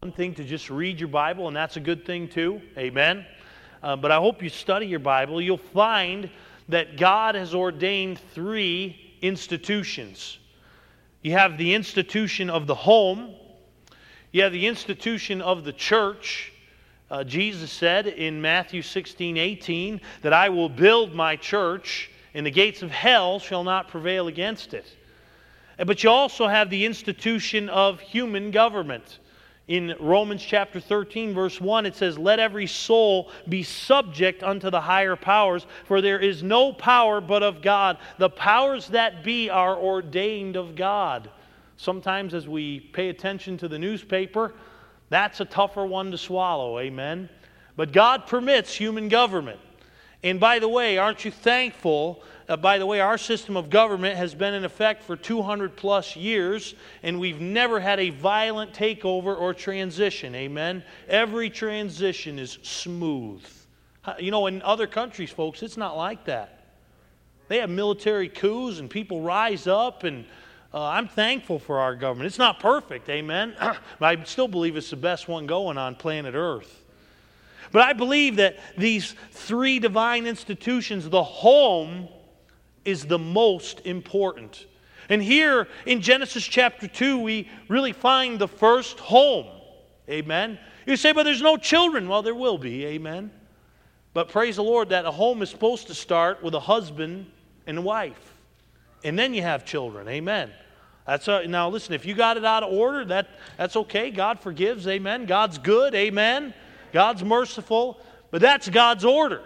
thing to just read your Bible, and that's a good thing too. Amen. But I hope you study your Bible. You'll find that God has ordained 3 institutions. You have the institution of the home. You have the institution of the church. Jesus said in Matthew 16:18 that I will build my church, and the gates of hell shall not prevail against it. But you also have the institution of human government. In Romans chapter 13, verse 1, it says, let every soul be subject unto the higher powers, for there is no power but of God. The powers that be are ordained of God. Sometimes as we pay attention to the newspaper, that's a tougher one to swallow, amen? But God permits human government. And by the way, aren't you thankful? By the way, our system of government has been in effect for 200 plus years, and we've never had a violent takeover or transition, amen? Every transition is smooth. You know, in other countries, folks, it's not like that. They have military coups and people rise up, and I'm thankful for our government. It's not perfect, amen? But I still believe it's the best one going on planet Earth. But I believe that these 3 divine institutions, the home is the most important. And here in Genesis chapter 2, we really find the first home. Amen. You say, but there's no children. Well, there will be. Amen. But praise the Lord that a home is supposed to start with a husband and a wife. And then you have children. Amen. Now listen, if you got it out of order, that's okay. God forgives. Amen. God's good. Amen. God's merciful. But that's God's order.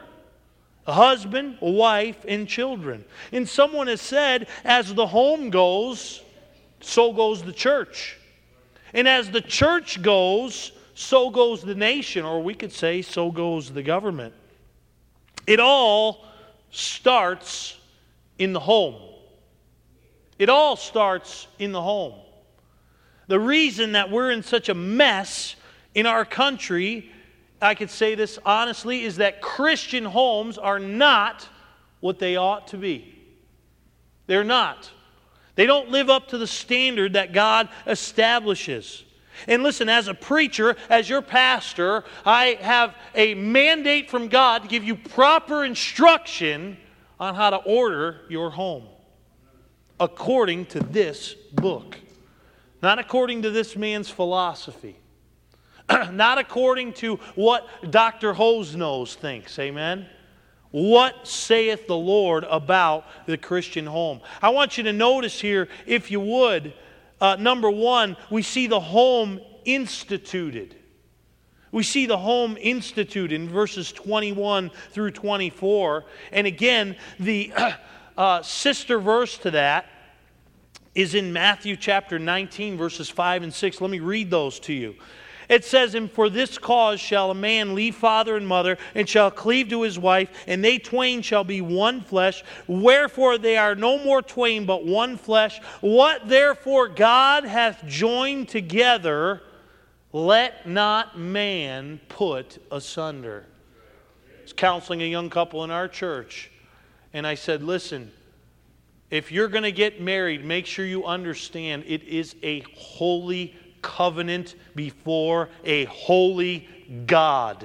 A husband, a wife, and children. And someone has said, as the home goes, so goes the church. And as the church goes, so goes the nation. Or we could say, so goes the government. It all starts in the home. It all starts in the home. The reason that we're in such a mess in our country, I could say this honestly, is that Christian homes are not what they ought to be. They're not. They don't live up to the standard that God establishes. And listen, as a preacher, as your pastor, I have a mandate from God to give you proper instruction on how to order your home according to this book. Not according to this man's philosophy. Not according to what Dr. Hose-Nose thinks, amen? What saith the Lord about the Christian home? I want you to notice here, if you would, number 1, we see the home instituted. We see the home instituted in verses 21 through 24. And again, the sister verse to that is in Matthew chapter 19, verses 5 and 6. Let me read those to you. It says, and for this cause shall a man leave father and mother, and shall cleave to his wife, and they twain shall be one flesh. Wherefore they are no more twain, but one flesh. What therefore God hath joined together, let not man put asunder. I was counseling a young couple in our church, and I said, listen, if you're going to get married, make sure you understand it is a holy covenant before a holy God.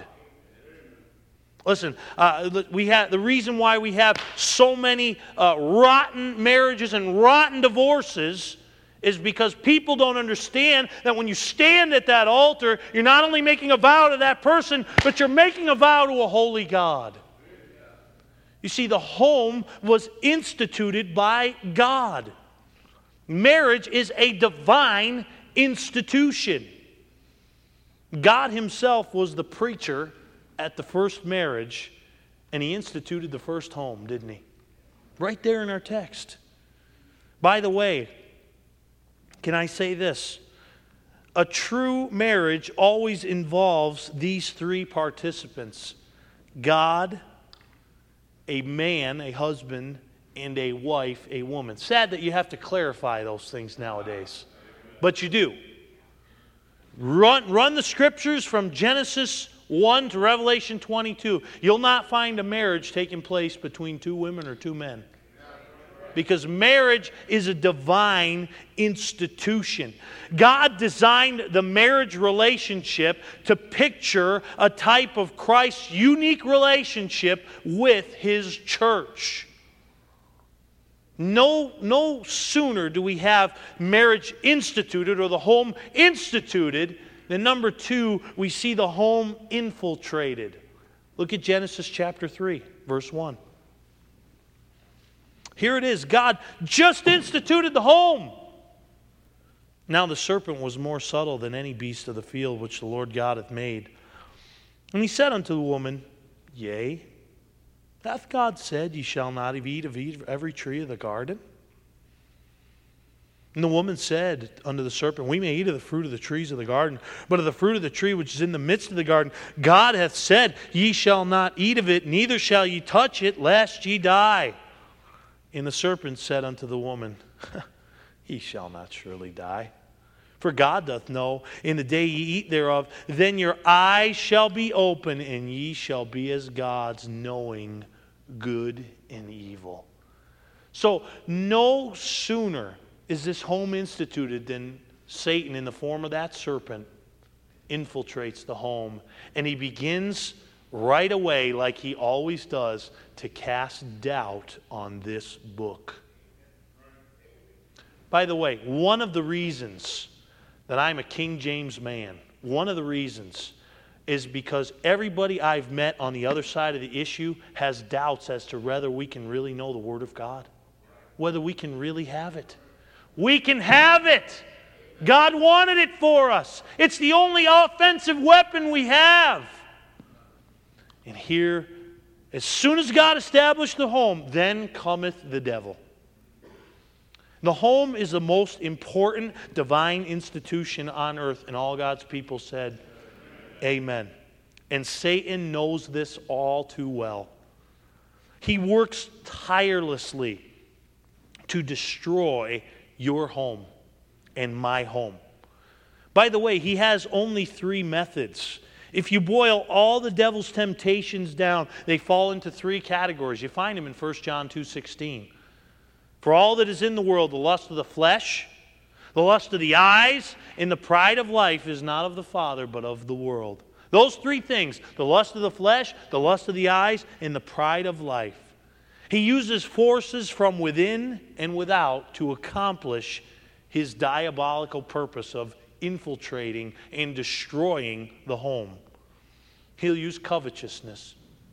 Listen, the reason why we have so many rotten marriages and rotten divorces is because people don't understand that when you stand at that altar, you're not only making a vow to that person, but you're making a vow to a holy God. You see, the home was instituted by God. Marriage is a divine institution. God himself was the preacher at the first marriage, and he instituted the first home, didn't he? Right there in our text. By the way, can I say this? A true marriage always involves these 3 participants: God, a man, a husband, and a wife, a woman. Sad that you have to clarify those things nowadays. But you do. Run the scriptures from Genesis 1 to Revelation 22. You'll not find a marriage taking place between 2 women or 2 men. because marriage is a divine institution. God designed the marriage relationship to picture a type of Christ's unique relationship with His church. No sooner do we have marriage instituted or the home instituted than number 2, we see the home infiltrated. Look at Genesis chapter 3, verse 1. Here it is. God just instituted the home. Now the serpent was more subtle than any beast of the field which the Lord God hath made. And he said unto the woman, Yea, hath God said, Ye shall not eat of every tree of the garden? And the woman said unto the serpent, We may eat of the fruit of the trees of the garden, but of the fruit of the tree which is in the midst of the garden, God hath said, Ye shall not eat of it, neither shall ye touch it, lest ye die. And the serpent said unto the woman, Ye shall not surely die. For God doth know, in the day ye eat thereof, then your eyes shall be open, and ye shall be as gods, knowing good and evil. So no sooner is this home instituted than Satan, in the form of that serpent, infiltrates the home. And he begins right away, like he always does, to cast doubt on this book. By the way, one of the reasons that I'm a King James man, one of the reasons is because everybody I've met on the other side of the issue has doubts as to whether we can really know the Word of God, whether we can really have it. We can have it. God wanted it for us. It's the only offensive weapon we have. And here, as soon as God established the home, then cometh the devil. The home is the most important divine institution on earth, and all God's people said, Amen. And Satan knows this all too well. He works tirelessly to destroy your home and my home. By the way, he has only 3 methods. If you boil all the devil's temptations down, they fall into 3 categories. You find them in 1 John 2:16. For all that is in the world, the lust of the flesh, the lust of the eyes, and the pride of life is not of the Father, but of the world. Those 3 things, the lust of the flesh, the lust of the eyes, and the pride of life. He uses forces from within and without to accomplish his diabolical purpose of infiltrating and destroying the home. He'll use covetousness.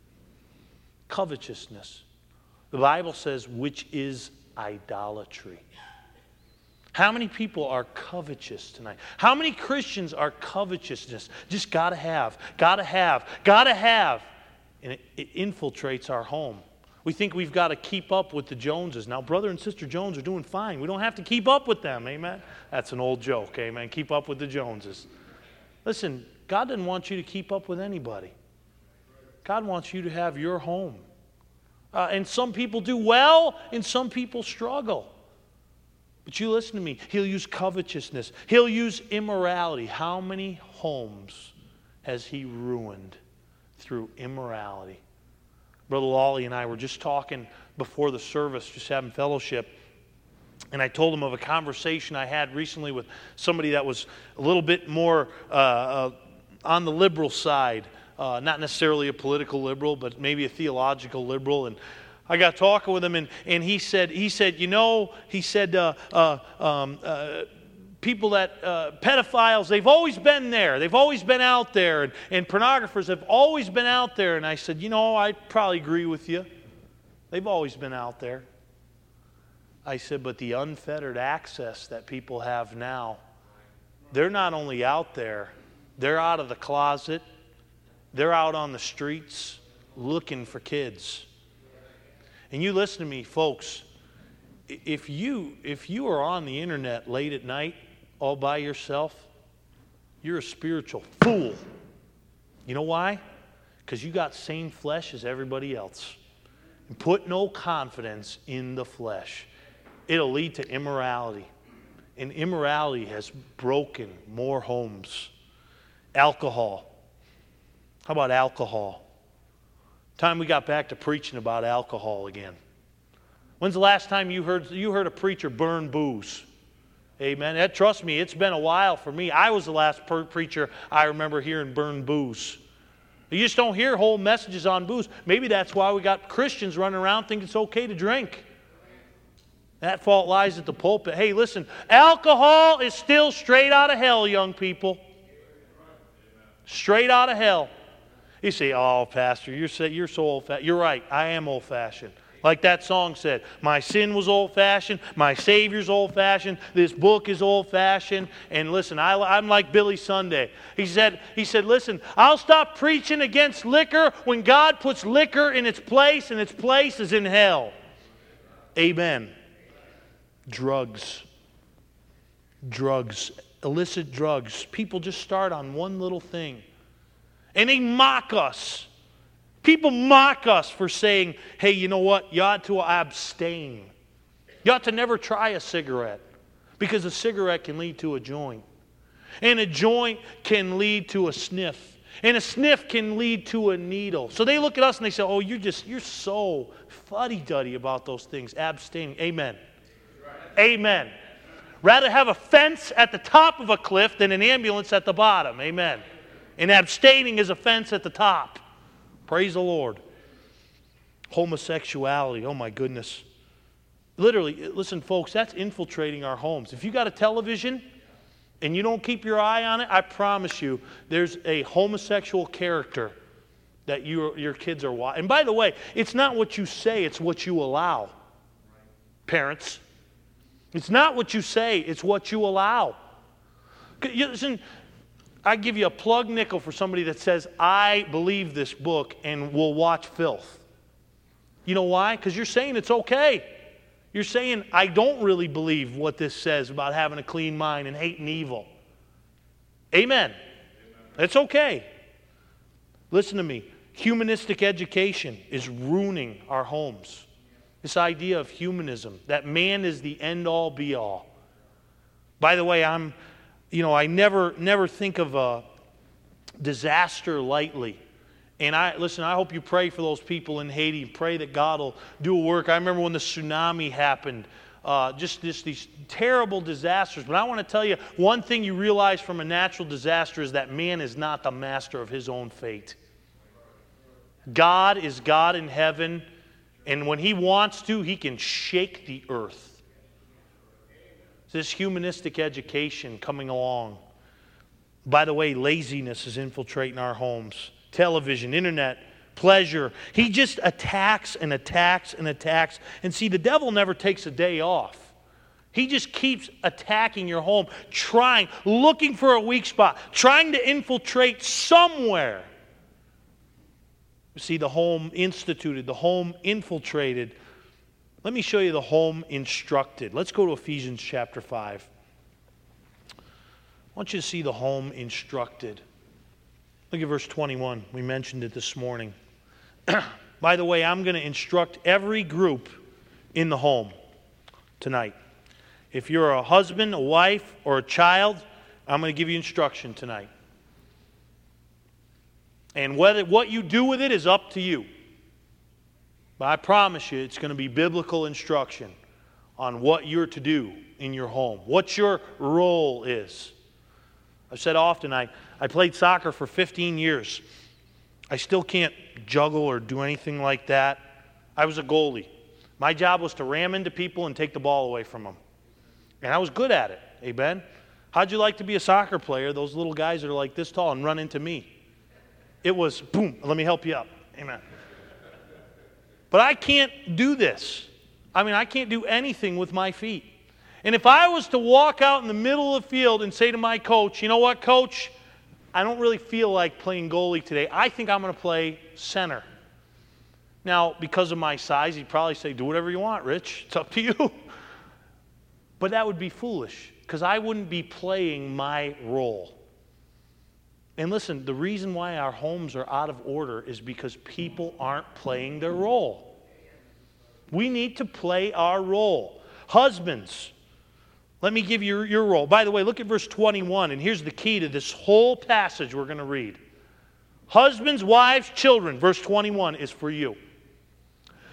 Covetousness. The Bible says, which is idolatry. How many people are covetous tonight? How many Christians are covetousness? Just gotta have, gotta have, gotta have. And it infiltrates our home. We think we've got to keep up with the Joneses. Now, brother and sister Jones are doing fine. We don't have to keep up with them, amen? That's an old joke, amen? Keep up with the Joneses. Listen, God doesn't want you to keep up with anybody. God wants you to have your home. And some people do well, and some people struggle. But you listen to me. He'll use covetousness. He'll use immorality. How many homes has he ruined through immorality? Brother Lawley and I were just talking before the service, just having fellowship, and I told him of a conversation I had recently with somebody that was a little bit more on the liberal side, not necessarily a political liberal, but maybe a theological liberal. And I got talking with him, and he said, people that, pedophiles, they've always been there. They've always been out there. And pornographers have always been out there. And I said, I probably agree with you. They've always been out there. I said, but the unfettered access that people have now, they're not only out there, they're out of the closet. They're out on the streets looking for kids. And you listen to me, folks. If you are on the internet late at night all by yourself, you're a spiritual fool. You know why? Because you got same flesh as everybody else. And put no confidence in the flesh. It'll lead to immorality. And immorality has broken more homes. Alcohol. How about alcohol? Time we got back to preaching about alcohol again. When's the last time you heard a preacher burn booze? Amen. Trust me, it's been a while for me. I was the last preacher I remember hearing burn booze. You just don't hear whole messages on booze. Maybe that's why we got Christians running around thinking it's okay to drink. That fault lies at the pulpit. Hey, listen, alcohol is still straight out of hell, young people. Straight out of hell. You say, oh, Pastor, you're so old-fashioned. You're right, I am old-fashioned. Like that song said, my sin was old-fashioned, my Savior's old-fashioned, this book is old-fashioned. And listen, I'm like Billy Sunday. He said, listen, I'll stop preaching against liquor when God puts liquor in its place, and its place is in hell. Amen. Drugs. Illicit drugs. People just start on one little thing. And they mock us. People mock us for saying, hey, you know what? You ought to abstain. You ought to never try a cigarette, because a cigarette can lead to a joint. And a joint can lead to a sniff. And a sniff can lead to a needle. So they look at us and they say, oh, you're so fuddy-duddy about those things. Abstaining. Amen. Amen. Rather have a fence at the top of a cliff than an ambulance at the bottom. Amen. And abstaining is a fence at the top. Praise the Lord. Homosexuality, oh my goodness. Literally, listen folks, that's infiltrating our homes. If you got a television and you don't keep your eye on it, I promise you there's a homosexual character that your kids are watching. And by the way, it's not what you say, it's what you allow. Parents. It's not what you say, it's what you allow. Listen, I give you a plug nickel for somebody that says, I believe this book and will watch filth. You know why? Because you're saying it's okay. You're saying, I don't really believe what this says about having a clean mind and hating evil. Amen. It's okay. Listen to me. Humanistic education is ruining our homes. This idea of humanism, that man is the end-all, be-all. By the way, I never think of a disaster lightly. And I hope you pray for those people in Haiti. Pray that God will do a work. I remember when the tsunami happened, these terrible disasters. But I want to tell you, one thing you realize from a natural disaster is that man is not the master of his own fate. God is God in heaven, and when He wants to, He can shake the earth. This humanistic education coming along. By the way, laziness is infiltrating our homes. Television, internet, pleasure. He just attacks and attacks and attacks. And see, the devil never takes a day off. He just keeps attacking your home, looking for a weak spot, trying to infiltrate somewhere. You see, the home instituted, the home infiltrated. Let me show you the home instructed. Let's go to Ephesians chapter 5. I want you to see the home instructed. Look at verse 21. We mentioned it this morning. By the way, I'm going to instruct every group in the home tonight. If you're a husband, a wife, or a child, I'm going to give you instruction tonight. And what you do with it is up to you. But I promise you, it's going to be biblical instruction on what you're to do in your home, what your role is. I've said often, I played soccer for 15 years. I still can't juggle or do anything like that. I was a goalie. My job was to ram into people and take the ball away from them. And I was good at it. Amen? How'd you like to be a soccer player, those little guys that are like this tall, and run into me? It was, boom, let me help you up. Amen. But I can't do this. I can't do anything with my feet. And if I was to walk out in the middle of the field and say to my coach, you know what, coach? I don't really feel like playing goalie today. I think I'm going to play center. Now, because of my size, he'd probably say, do whatever you want, Rich. It's up to you. But that would be foolish, because I wouldn't be playing my role. And listen, the reason why our homes are out of order is because people aren't playing their role. We need to play our role. Husbands, let me give you your role. By the way, look at verse 21, and here's the key to this whole passage we're going to read. Husbands, wives, children, verse 21 is for you.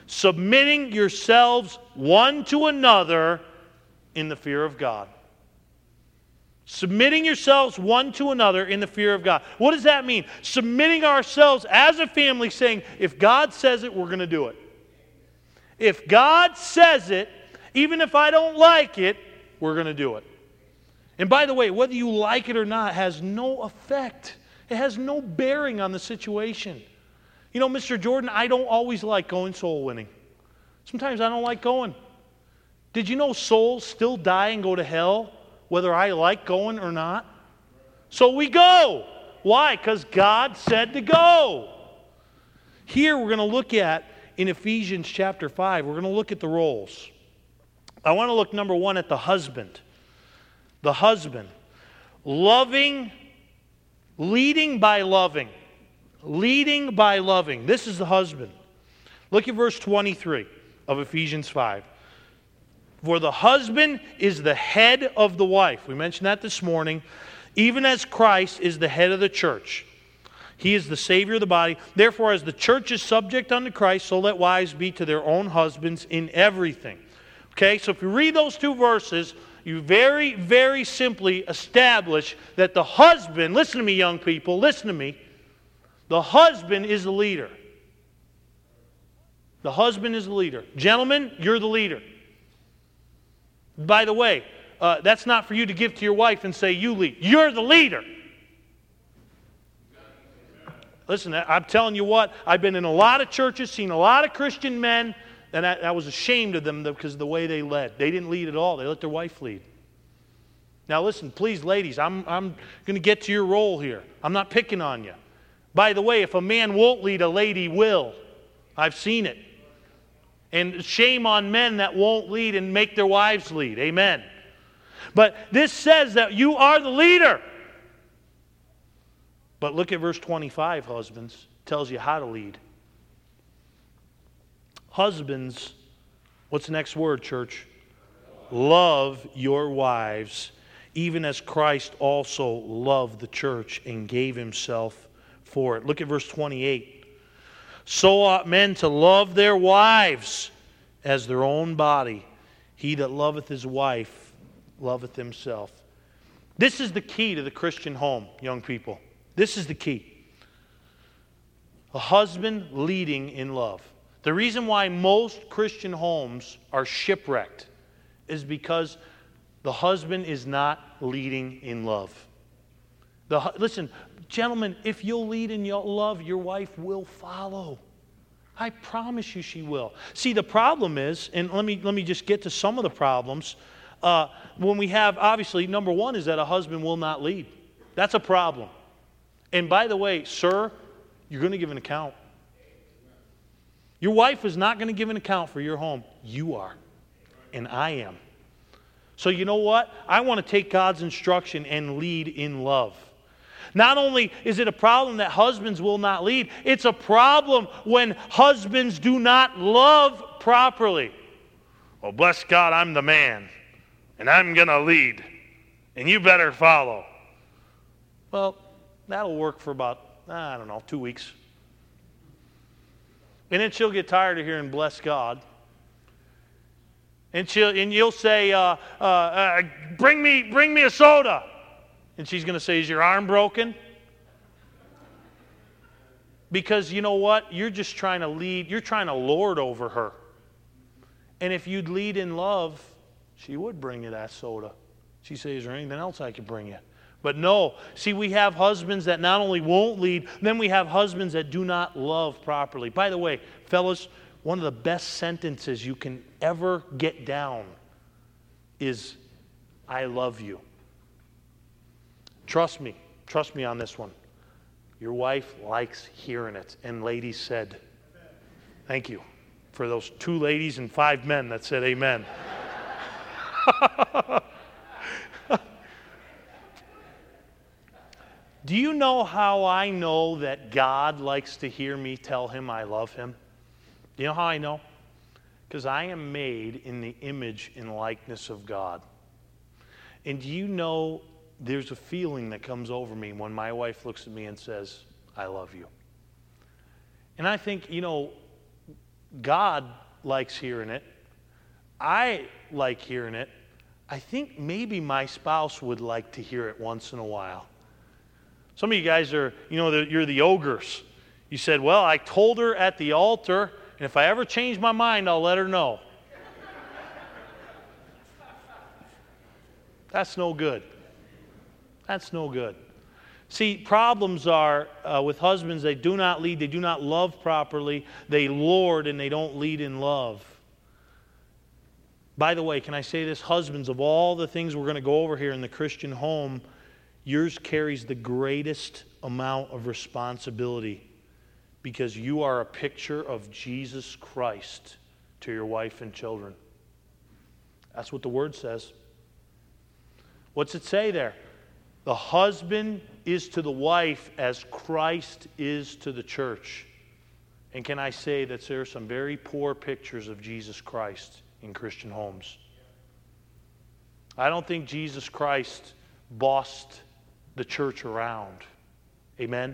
submitting yourselves one to another in the fear of God. Submitting yourselves one to another in the fear of God. What does that mean? Submitting ourselves as a family, saying, if God says it, we're going to do it. If God says it, even if I don't like it, we're going to do it. And by the way, whether you like it or not has no effect. It has no bearing on the situation. You know, Mr. Jordan, I don't always like going soul winning. Sometimes I don't like going. Did you know souls still die and go to hell, whether I like going or not? So we go. Why? Because God said to go. Here we're going to look at, in Ephesians chapter 5, we're going to look at the roles. I want to look, number one, at the husband. The husband. Loving, leading by loving. Leading by loving. This is the husband. Look at verse 23 of Ephesians 5. For the husband is the head of the wife. We mentioned that this morning. Even as Christ is the head of the church. He is the Savior of the body. Therefore, as the church is subject unto Christ, so let wives be to their own husbands in everything. Okay, so if you read those two verses, you very, very simply establish that the husband, listen to me, young people, listen to me, the husband is the leader. The husband is the leader. Gentlemen, you're the leader. By the way, that's not for you to give to your wife and say, you lead. You're the leader. Listen, I'm telling you what, I've been in a lot of churches, seen a lot of Christian men, and I was ashamed of them because of the way they led. They didn't lead at all. They let their wife lead. Now listen, please, ladies, I'm going to get to your role here. I'm not picking on you. By the way, if a man won't lead, a lady will. I've seen it. And shame on men that won't lead and make their wives lead. Amen. But this says that you are the leader. But look at verse 25, husbands. It tells you how to lead. Husbands, what's the next word, church? Love your wives, even as Christ also loved the church and gave himself for it. Look at verse 28. So ought men to love their wives as their own body. He that loveth his wife loveth himself. This is the key to the Christian home, young people. This is the key. A husband leading in love. The reason why most Christian homes are shipwrecked is because the husband is not leading in love. Listen, gentlemen, if you'll lead in your love, your wife will follow. I promise you she will. See, the problem is, and let me just get to some of the problems. When we have, obviously, number one is that a husband will not lead. That's a problem. And by the way, sir, you're going to give an account. Your wife is not going to give an account for your home. You are. And I am. So you know what? I want to take God's instruction and lead in love. Not only is it a problem that husbands will not lead, it's a problem when husbands do not love properly. Well, bless God, I'm the man, and I'm going to lead, and you better follow. Well, that'll work for about, 2 weeks. And then she'll get tired of hearing bless God. And you'll say, bring me a soda. And she's going to say, is your arm broken? Because you know what? You're just trying to lead. You're trying to lord over her. And if you'd lead in love, she would bring you that soda. She'd say, is there anything else I could bring you? But no. See, we have husbands that not only won't lead, then we have husbands that do not love properly. By the way, fellas, one of the best sentences you can ever get down is, I love you. Trust me on this one. Your wife likes hearing it. And ladies said, thank you for those 2 ladies and 5 men that said amen. Do you know how I know that God likes to hear me tell him I love him? Do you know how I know? Because I am made in the image and likeness of God. And do you know there's a feeling that comes over me when my wife looks at me and says, I love you. And I think, God likes hearing it. I like hearing it. I think maybe my spouse would like to hear it once in a while. Some of you guys are, you're the ogres. You said, well, I told her at the altar, and if I ever change my mind, I'll let her know. That's no good. That's no good. See, problems are with husbands, they do not lead, they do not love properly, they lord and they don't lead in love. By the way, can I say this? Husbands, of all the things we're going to go over here in the Christian home, yours carries the greatest amount of responsibility because you are a picture of Jesus Christ to your wife and children. That's what the Word says. What's it say there? The husband is to the wife as Christ is to the church. And can I say that there are some very poor pictures of Jesus Christ in Christian homes? I don't think Jesus Christ bossed the church around. Amen?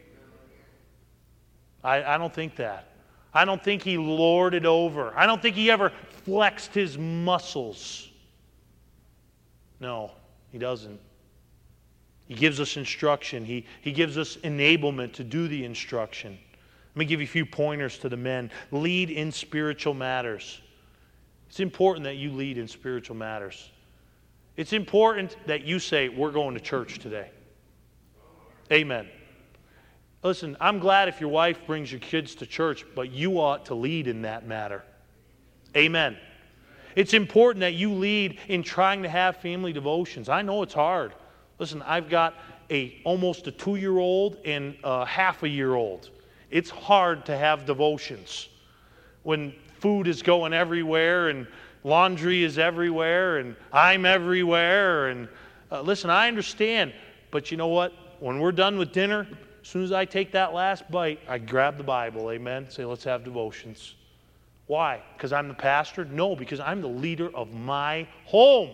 I don't think that. I don't think he lorded over. I don't think he ever flexed his muscles. No, he doesn't. He gives us instruction. He gives us enablement to do the instruction. Let me give you a few pointers to the men. Lead in spiritual matters. It's important that you lead in spiritual matters. It's important that you say, we're going to church today. Amen. Listen, I'm glad if your wife brings your kids to church, but you ought to lead in that matter. Amen. It's important that you lead in trying to have family devotions. I know it's hard. Listen, I've got almost a 2-year-old and a half-a-year-old. It's hard to have devotions when food is going everywhere and laundry is everywhere and I'm everywhere. And listen, I understand, but you know what? When we're done with dinner, as soon as I take that last bite, I grab the Bible, amen, say, let's have devotions. Why? Because I'm the pastor? No, because I'm the leader of my home.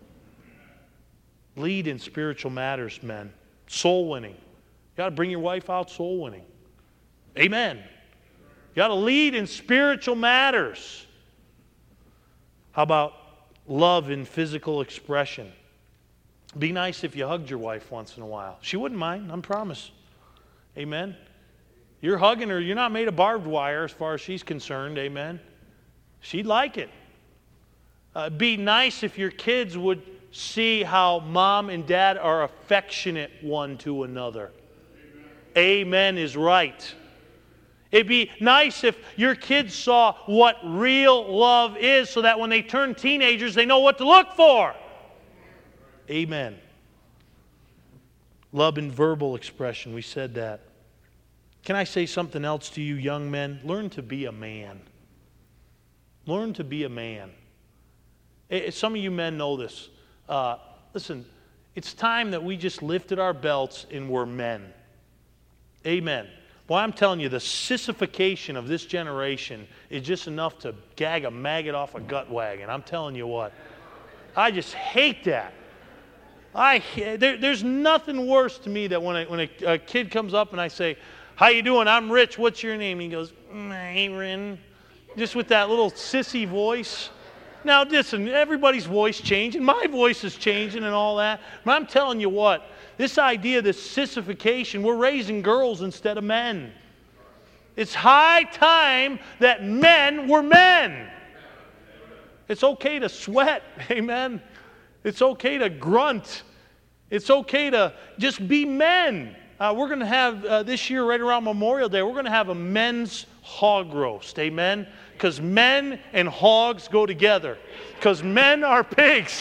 Lead in spiritual matters, men. Soul winning. You got to bring your wife out soul winning. Amen. You got to lead in spiritual matters. How about love in physical expression? Be nice if you hugged your wife once in a while. She wouldn't mind, I promise. Amen. You're hugging her. You're not made of barbed wire as far as she's concerned. Amen. She'd like it. Be nice if your kids would see how mom and dad are affectionate one to another. Amen is right. It'd be nice if your kids saw what real love is so that when they turn teenagers, they know what to look for. Amen. Love in verbal expression. We said that. Can I say something else to you, young men? Learn to be a man. Learn to be a man. Some of you men know this. Listen, it's time that we just lifted our belts and we're men. Amen. Well, I'm telling you, the sissification of this generation is just enough to gag a maggot off a gut wagon. I'm telling you what. I just hate that. There's nothing worse to me than when a kid comes up and I say, how you doing? I'm Rich. What's your name? He goes, Aaron. Just with that little sissy voice. Now, listen, everybody's voice changing. My voice is changing and all that. But I'm telling you what, this idea, this sissification, we're raising girls instead of men. It's high time that men were men. It's okay to sweat, amen. It's okay to grunt. It's okay to just be men. We're going to have, this year, right around Memorial Day, we're going to have a men's hog roast, amen? Because men and hogs go together. Because men are pigs.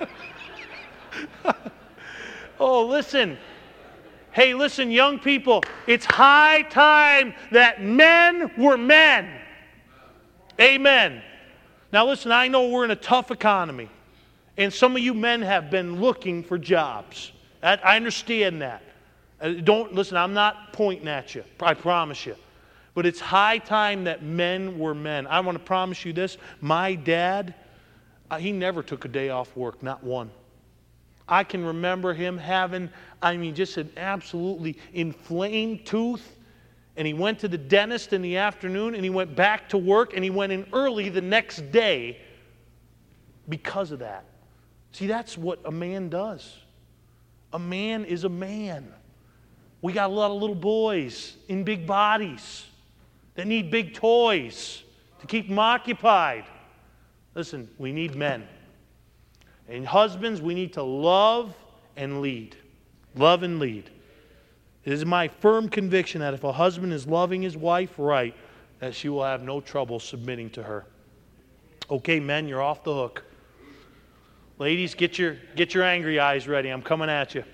Oh, listen. Hey, listen, young people. It's high time that men were men. Amen. Now, listen, I know we're in a tough economy. And some of you men have been looking for jobs. I understand that. Don't listen, I'm not pointing at you. I promise you. But it's high time that men were men. I want to promise you this. My dad, he never took a day off work, not one. I can remember him having, just an absolutely inflamed tooth. and he went to the dentist in the afternoon, and he went back to work, and he went in early the next day because of that. See, that's what a man does. A man is a man. We got a lot of little boys in big bodies that need big toys to keep them occupied. Listen, we need men. And husbands, we need to love and lead. Love and lead. It is my firm conviction that if a husband is loving his wife right, that she will have no trouble submitting to her. Okay, men, you're off the hook. Ladies, get your angry eyes ready. I'm coming at you.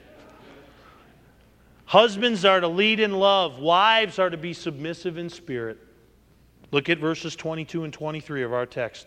Husbands are to lead in love. Wives are to be submissive in spirit. Look at verses 22 and 23 of our text.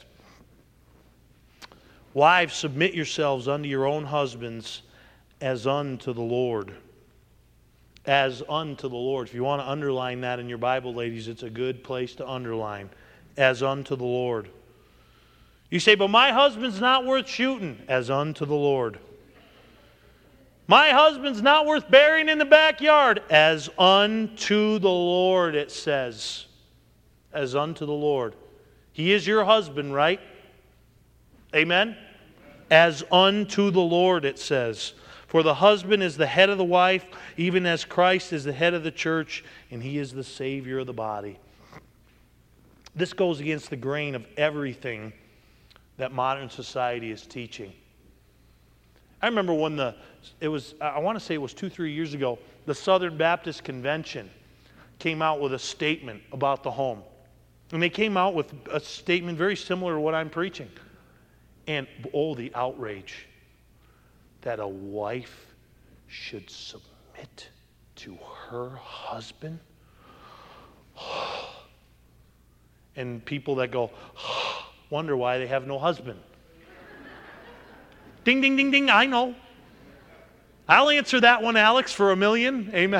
Wives, submit yourselves unto your own husbands as unto the Lord. As unto the Lord. If you want to underline that in your Bible, ladies, it's a good place to underline. As unto the Lord. You say, but my husband's not worth shooting. As unto the Lord. My husband's not worth burying in the backyard. As unto the Lord, it says. As unto the Lord. He is your husband, right? Amen? As unto the Lord, it says. For the husband is the head of the wife, even as Christ is the head of the church, and he is the Savior of the body. This goes against the grain of everything that modern society is teaching. I remember when I want to say it was 2-3 years ago, the Southern Baptist Convention came out with a statement about the home. And they came out with a statement very similar to what I'm preaching. And, the outrage that a wife should submit to her husband. And people that go, wonder why they have no husband. Ding, ding, ding, ding, I know. I'll answer that one, Alex, for $1 million. Amen.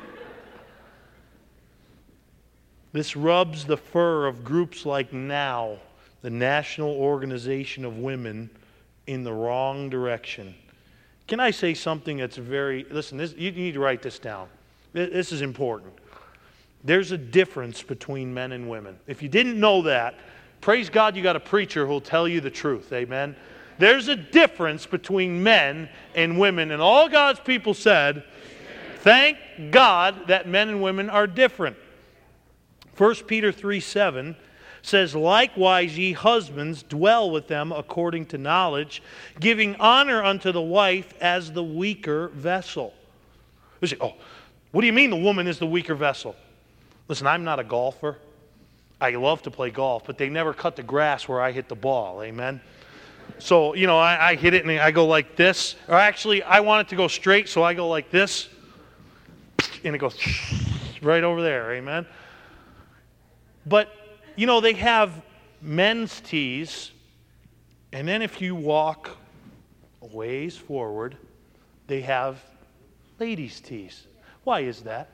This rubs the fur of groups like NOW, the National Organization of Women, in the wrong direction. Can I say something that's listen, you need to write this down. This is important. There's a difference between men and women. If you didn't know that, praise God you got a preacher who'll tell you the truth. Amen. There's a difference between men and women. And all God's people said, thank God that men and women are different. 1 Peter 3:7 says, likewise ye husbands dwell with them according to knowledge, giving honor unto the wife as the weaker vessel. You say, what do you mean the woman is the weaker vessel? Listen, I'm not a golfer. I love to play golf, but they never cut the grass where I hit the ball. Amen? So, I hit it and I go like this. Or actually, I want it to go straight, so I go like this. And it goes right over there. Amen? But, they have men's tees. And then if you walk a ways forward, they have ladies' tees. Why is that?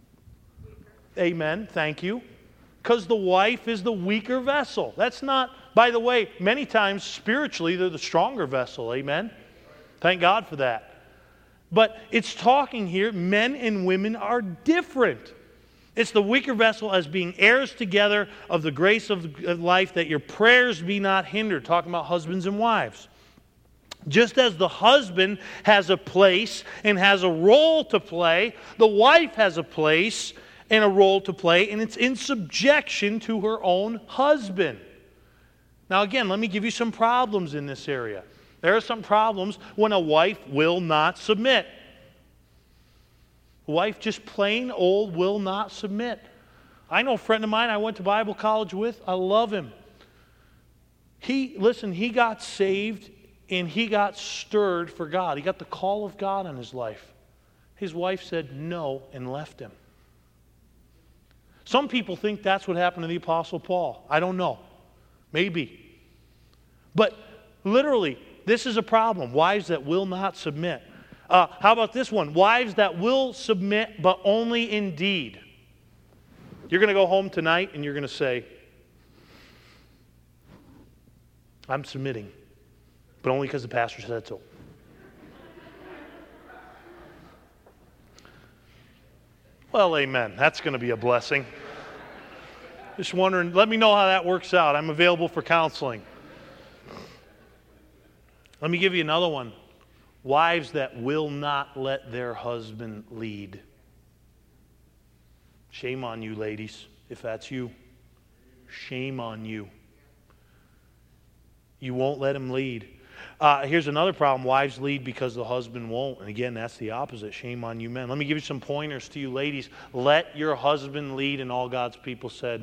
Amen. Thank you. Because the wife is the weaker vessel. That's not, by the way, many times spiritually they're the stronger vessel. Amen. Thank God for that. But it's talking here, men and women are different. It's the weaker vessel as being heirs together of the grace of life, that your prayers be not hindered. Talking about husbands and wives. Just as the husband has a place and has a role to play, the wife has a place and a role to play, and it's in subjection to her own husband. Now again, let me give you some problems in this area. There are some problems when a wife will not submit. A wife just plain old will not submit. I know a friend of mine I went to Bible college with. I love him. He got saved and he got stirred for God. He got the call of God on his life. His wife said no and left him. Some people think that's what happened to the Apostle Paul. I don't know. Maybe. But literally, this is a problem. Wives that will not submit. How about this one? Wives that will submit, but only in deed. You're going to go home tonight and you're going to say, I'm submitting, but only because the pastor said so. Well, amen. That's going to be a blessing. Just wondering, let me know how that works out. I'm available for counseling. Let me give you another one. Wives that will not let their husband lead. Shame on you, ladies, if that's you. Shame on you. You won't let him lead. Here's another problem. Wives lead because the husband won't. And again, that's the opposite. Shame on you, men. Let me give you some pointers to you, ladies. Let your husband lead, and all God's people said.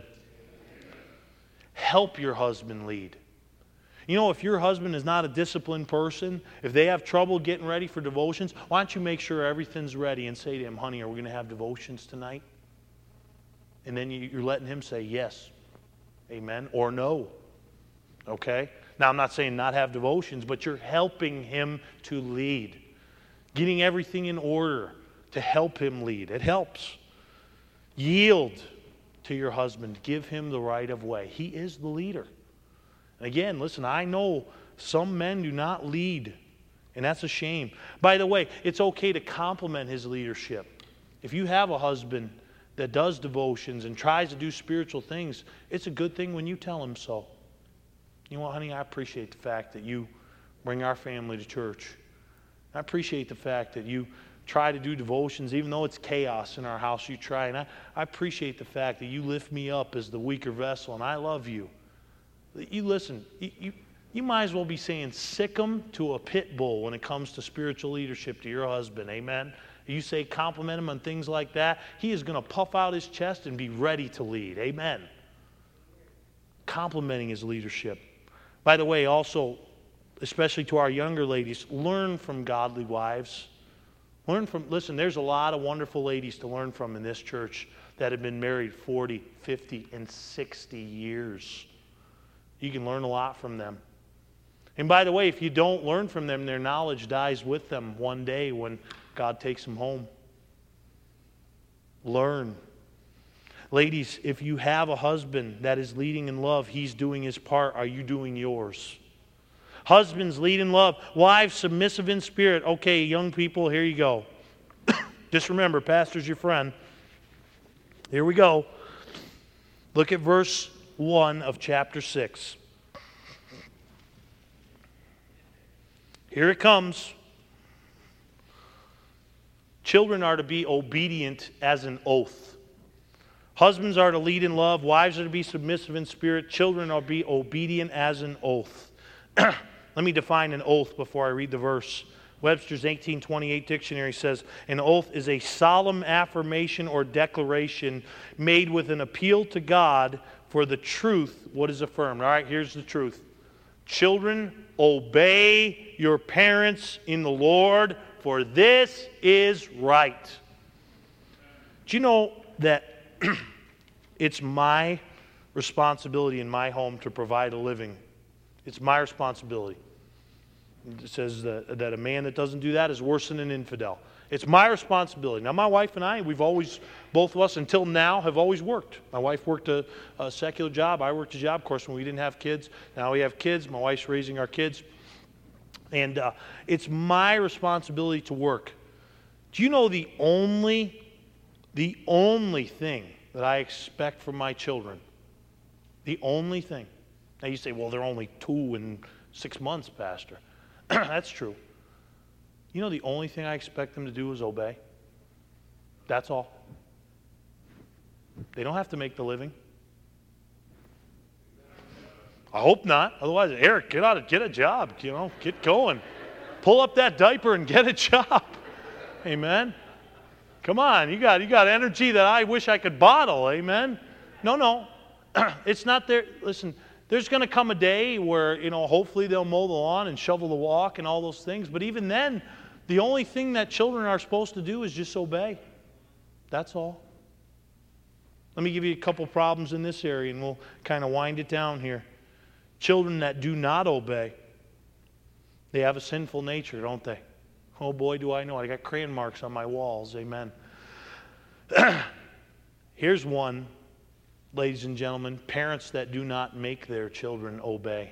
Help your husband lead. You know, if your husband is not a disciplined person, if they have trouble getting ready for devotions, why don't you make sure everything's ready and say to him, honey, are we going to have devotions tonight? And then you're letting him say yes, amen, or no. Okay? Now, I'm not saying not have devotions, but you're helping him to lead. Getting everything in order to help him lead. It helps. Yield to your husband. Give him the right of way. He is the leader. And again, listen, I know some men do not lead, and that's a shame. By the way, it's okay to compliment his leadership. If you have a husband that does devotions and tries to do spiritual things, it's a good thing when you tell him so. You know what, honey, I appreciate the fact that you bring our family to church. I appreciate the fact that you try to do devotions, even though it's chaos in our house, you try. And I appreciate the fact that you lift me up as the weaker vessel, and I love you. You listen, you might as well be saying sick 'em to a pit bull when it comes to spiritual leadership to your husband, amen? You say compliment him on things like that, he is going to puff out his chest and be ready to lead, amen? Complimenting his leadership. By the way, also, especially to our younger ladies, learn from godly wives. Listen, there's a lot of wonderful ladies to learn from in this church that have been married 40, 50, and 60 years. You can learn a lot from them. And by the way, if you don't learn from them, their knowledge dies with them one day when God takes them home. Learn. Ladies, if you have a husband that is leading in love, he's doing his part. Are you doing yours? Husbands, lead in love. Wives, submissive in spirit. Okay, young people, here you go. Just remember, pastor's your friend. Here we go. Look at verse 1 of chapter 6. Here it comes. Children are to be obedient as an oath. Husbands are to lead in love. Wives are to be submissive in spirit. Children are to be obedient as an oath. Let me define an oath before I read the verse. Webster's 1828 dictionary says, an oath is a solemn affirmation or declaration made with an appeal to God for the truth, what is affirmed. All right, here's the truth. Children, obey your parents in the Lord, for this is right. Do you know that it's my responsibility in my home to provide a living? It's my responsibility. It says that a man that doesn't do that is worse than an infidel. It's my responsibility. Now, my wife and I, both of us until now, have always worked. My wife worked a secular job. I worked a job, of course, when we didn't have kids. Now we have kids. My wife's raising our kids. And it's my responsibility to work. Do you know the only thing that I expect from my children? The only thing. Now you say, well, they're only 2 and 6 months, Pastor. That's true. You know the only thing I expect them to do is obey. That's all. They don't have to make the living. I hope not. Otherwise, Eric, get a job. Get going. Pull up that diaper and get a job. Amen. Come on, you got energy that I wish I could bottle. Amen. No. It's not there. Listen, there's going to come a day where, hopefully they'll mow the lawn and shovel the walk and all those things. But even then, the only thing that children are supposed to do is just obey. That's all. Let me give you a couple problems in this area, and we'll kind of wind it down here. Children that do not obey, they have a sinful nature, don't they? Oh boy, do I know it. I got crayon marks on my walls. Amen. Here's one, ladies and gentlemen. Parents that do not make their children obey.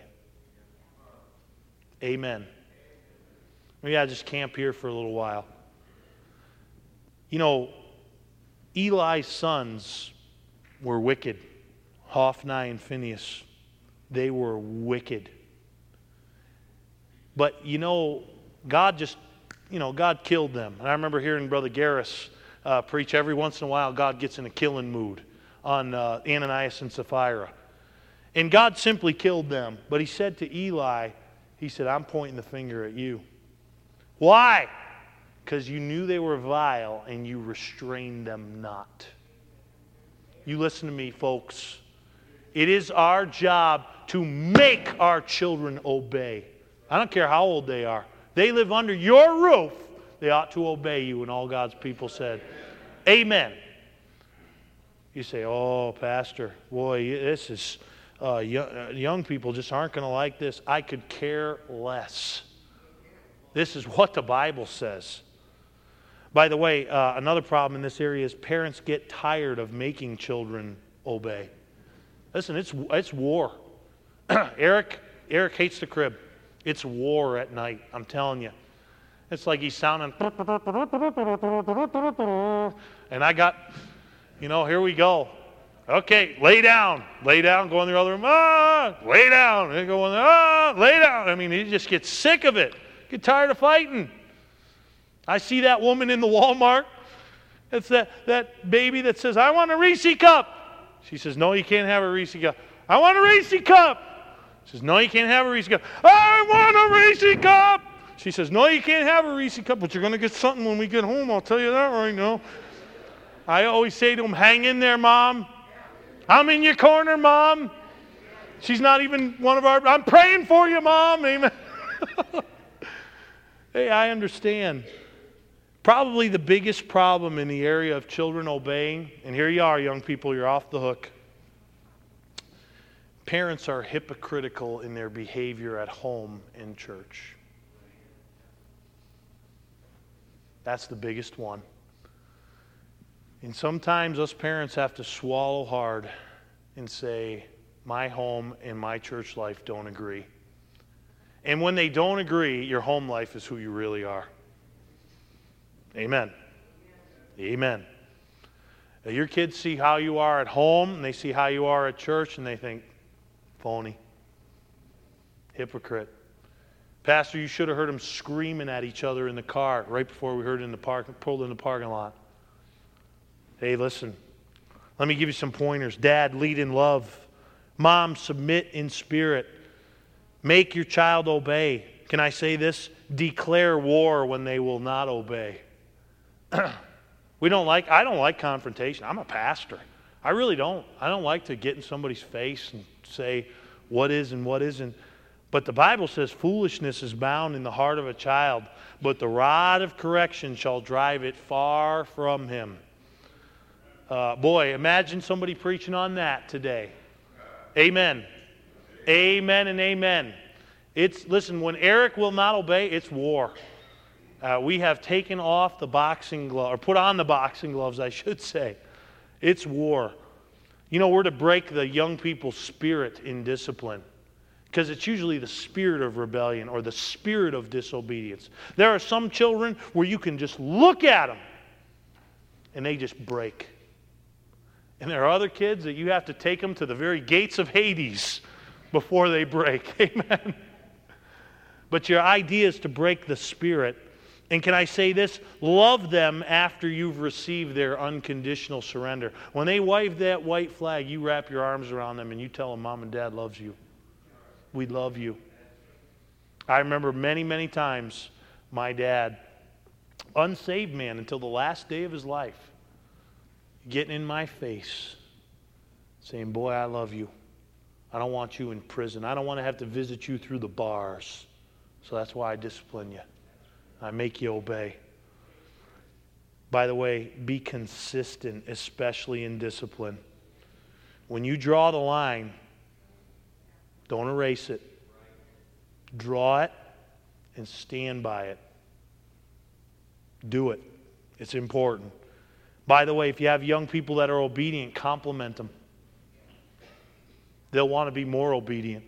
Amen. Maybe I'll just camp here for a little while. Eli's sons were wicked. Hophni and Phinehas. They were wicked. But God killed them. And I remember hearing Brother Garris preach every once in a while. God gets in a killing mood on Ananias and Sapphira. And God simply killed them. But he said to Eli, he said, I'm pointing the finger at you. Why? Because you knew they were vile and you restrained them not. You listen to me, folks. It is our job to make our children obey. I don't care how old they are. They live under your roof. They ought to obey you. And all God's people said, amen. You say, oh, Pastor, boy, this is, young people just aren't going to like this. I could care less. This is what the Bible says. By the way, another problem in this area is parents get tired of making children obey. Listen, it's war. Eric hates the crib. It's war at night, I'm telling you. It's like he's sounding, and I got, here we go. Okay, lay down, go in the other room, lay down, and go in there, lay down. I mean, he just gets sick of it, get tired of fighting. I see that woman in the Walmart. It's that baby that says, I want a Reese cup. She says, no, you can't have a Reese cup. I want a Reese cup. She says, no, you can't have a Reese cup. I want a Reese cup. She says, no, you can't have a Reese cup, but you're going to get something when we get home. I'll tell you that right now. I always say to them, hang in there, Mom. I'm in your corner, Mom. She's not even one of our, I'm praying for you, Mom. Amen. Hey, I understand. Probably the biggest problem in the area of children obeying, and here you are, young people, you're off the hook. Parents are hypocritical in their behavior at home and church. That's the biggest one. And sometimes us parents have to swallow hard and say, my home and my church life don't agree. And when they don't agree, your home life is who you really are. Amen. Amen. Now, your kids see how you are at home, and they see how you are at church, and they think, phony. Hypocrite. Pastor, you should have heard them screaming at each other in the car right before we heard it in the pulled in the parking lot. Hey, listen. Let me give you some pointers. Dad, lead in love. Mom, submit in spirit. Make your child obey. Can I say this? Declare war when they will not obey. I don't like confrontation. I'm a pastor. I really don't. I don't like to get in somebody's face and say what is and what isn't. But the Bible says foolishness is bound in the heart of a child, but the rod of correction shall drive it far from him. Boy, imagine somebody preaching on that today. Amen. Amen and amen. Listen, when Eric will not obey, it's war. We have taken off the boxing glove, or put on the boxing gloves, I should say. It's war. We're to break the young people's spirit in discipline, because it's usually the spirit of rebellion or the spirit of disobedience. There are some children where you can just look at them and they just break. And there are other kids that you have to take them to the very gates of Hades before they break. Amen. But your idea is to break the spirit. And can I say this? Love them after you've received their unconditional surrender. When they wave that white flag, you wrap your arms around them and you tell them, Mom and Dad loves you. We love you. I remember many, many times my dad, unsaved man until the last day of his life, getting in my face, saying, boy, I love you. I don't want you in prison. I don't want to have to visit you through the bars. So that's why I discipline you. I make you obey. By the way, be consistent, especially in discipline. When you draw the line, don't erase it. Draw it and stand by it. Do it. It's important. By the way, if you have young people that are obedient, compliment them. They'll want to be more obedient.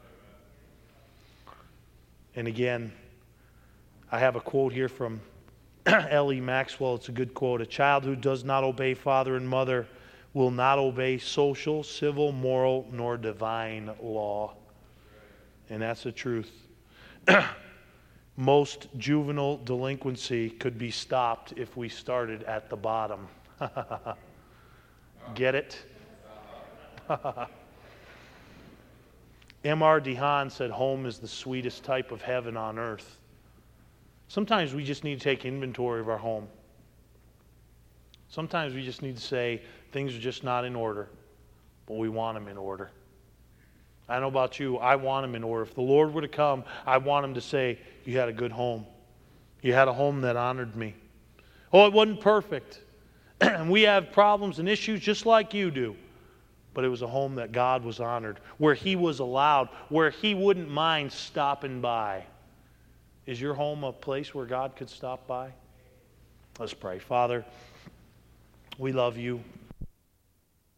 And again, I have a quote here from L.E. Maxwell, it's a good quote. A child who does not obey father and mother will not obey social, civil, moral, nor divine law. And that's the truth. Most juvenile delinquency could be stopped if we started at the bottom. Get it? M.R. DeHaan said home is the sweetest type of heaven on earth. Sometimes we just need to take inventory of our home. Sometimes we just need to say things are just not in order, but we want them in order. I don't know about you, I want them in order. If the Lord were to come, I want him to say, you had a good home. You had a home that honored me. Oh, it wasn't perfect. And we have problems and issues just like you do. But it was a home that God was honored, where he was allowed, where he wouldn't mind stopping by. Is your home a place where God could stop by? Let's pray. Father, we love you.